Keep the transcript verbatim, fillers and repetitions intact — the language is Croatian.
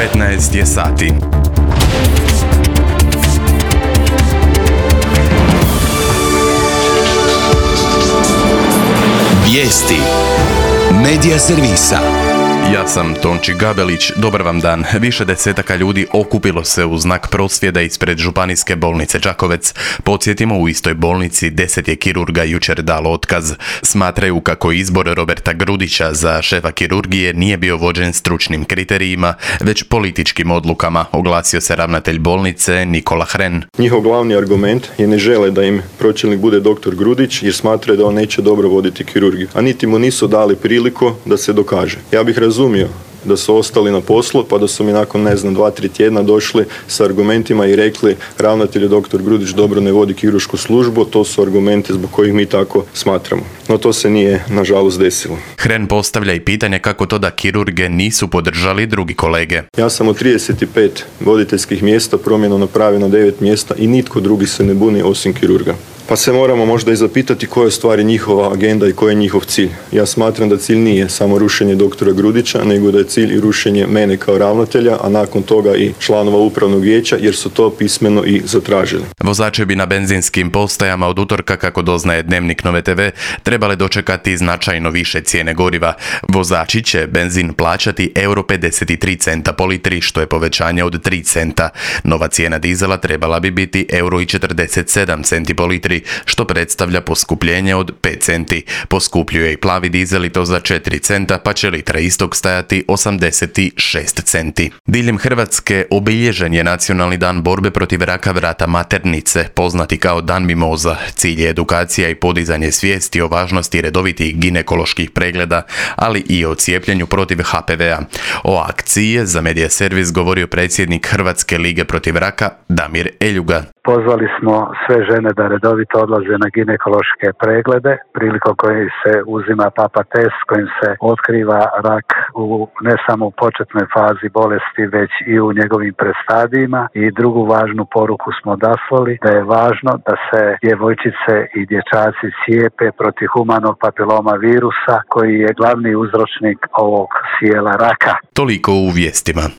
petnaest je sati. Vijesti Medija servisa. Ja sam Tonči Gabelić, dobar vam dan. Više desetaka ljudi okupilo se u znak prosvjeda ispred Županijske bolnice Čakovec. Podsjetimo, u istoj bolnici deset je kirurga jučer dalo otkaz. Smatraju kako izbor Roberta Grudića za šefa kirurgije nije bio vođen stručnim kriterijima, već političkim odlukama, oglasio se ravnatelj bolnice Nikola Hren. Njihov glavni argument je ne žele da im pročelnik bude doktor Grudić jer smatraju da on neće dobro voditi kirurgiju, a niti mu nisu dali priliku da se dokaže. Ja bih razumio da su ostali na poslu, pa da su mi nakon, ne znam, dva, tri tjedna došli sa argumentima i rekli ravnatelj doktor Grudić dobro ne vodi kiruršku službu, to su argumenti zbog kojih mi tako smatramo. No to se nije, nažalost, desilo. Hren postavlja i pitanje kako to da kirurge nisu podržali drugi kolege. Ja sam od trideset pet voditeljskih mjesta promjenu napravio na devet mjesta i nitko drugi se ne buni osim kirurga. Pa se moramo možda i zapitati koja je stvari njihova agenda i koji je njihov cilj. Ja smatram da cilj nije samo rušenje doktora Grudića, nego da je cilj i rušenje mene kao ravnatelja, a nakon toga i članova upravnog vijeća, jer su to pismeno i zatražili. Vozači bi na benzinskim postajama od utorka, kako doznaje Dnevnik Nove te ve, trebali dočekati značajno više cijene goriva. Vozači će benzin plaćati euro pedeset tri centa po litri, što je povećanje od tri centa. Nova cijena dizela trebala bi biti euro četrdeset sedam centi po litri, što predstavlja poskupljenje od pet centi. Poskupljuje i plavi dizel i to za četiri centa, pa će litra istog stajati osamdeset šest centi. Diljem Hrvatske obilježen je Nacionalni dan borbe protiv raka vrata maternice, poznati kao Dan mimoza. Cilj je edukacija i podizanje svijesti o važnosti redovitih ginekoloških pregleda, ali i o cijepljenju protiv ha pe ve a. O akciji je za Medija servis govorio predsjednik Hrvatske lige protiv raka Damir Eljuga. Pozvali smo sve žene da redovito odlaze na ginekološke preglede, prilikom kojih se uzima papa test, kojim se otkriva rak u ne samo u početnoj fazi bolesti, već i u njegovim prestadijima. I drugu važnu poruku smo odaslali, da je važno da se djevojčice i dječaci cijepe protiv humanog papiloma virusa, koji je glavni uzročnik ovog sijela raka. Toliko u vijestima.